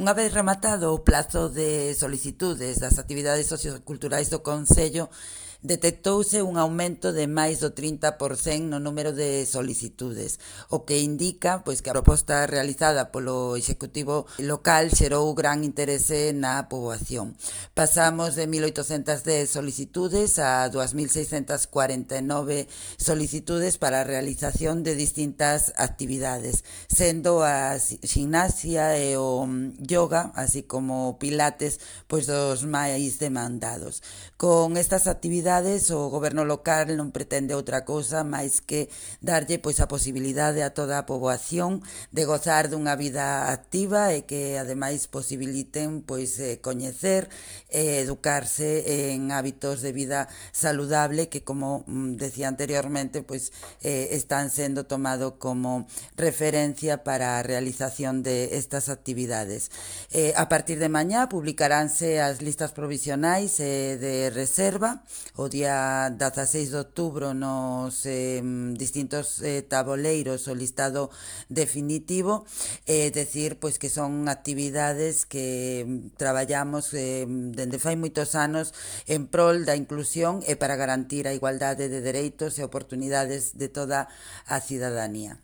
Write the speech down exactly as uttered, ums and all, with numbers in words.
Unha vez rematado o plazo de solicitudes das actividades socioculturais do Concello, detectouse un aumento de máis do trinta por cento no número de solicitudes, o que indica pois, que a proposta realizada polo Executivo local xerou gran interese na poboación. Pasamos de mil oitocentas dez solicitudes a dúas mil seiscentas cuarenta e nove solicitudes para a realización de distintas actividades, sendo a gimnasia e o yoga, así como o pilates, pois dos máis demandados. Con estas actividades o goberno local non pretende outra cousa máis que darlle pois a posibilidade a toda a poboación de gozar dunha vida activa e que ademais posibiliten pois eh, coñecer e educarse en hábitos de vida saludable que, como mm, decía anteriormente, pois eh, están sendo tomado como referencia para a realización de estas actividades. Eh, a partir de mañá publicaránse as listas provisionais eh, de reserva o día dieciséis de outubro nos eh, distintos eh, taboleiros o listado definitivo, é eh, decir, pois que son actividades que traballamos eh, dende fai moitos anos en prol da inclusión e para garantir a igualdade de dereitos e oportunidades de toda a cidadanía.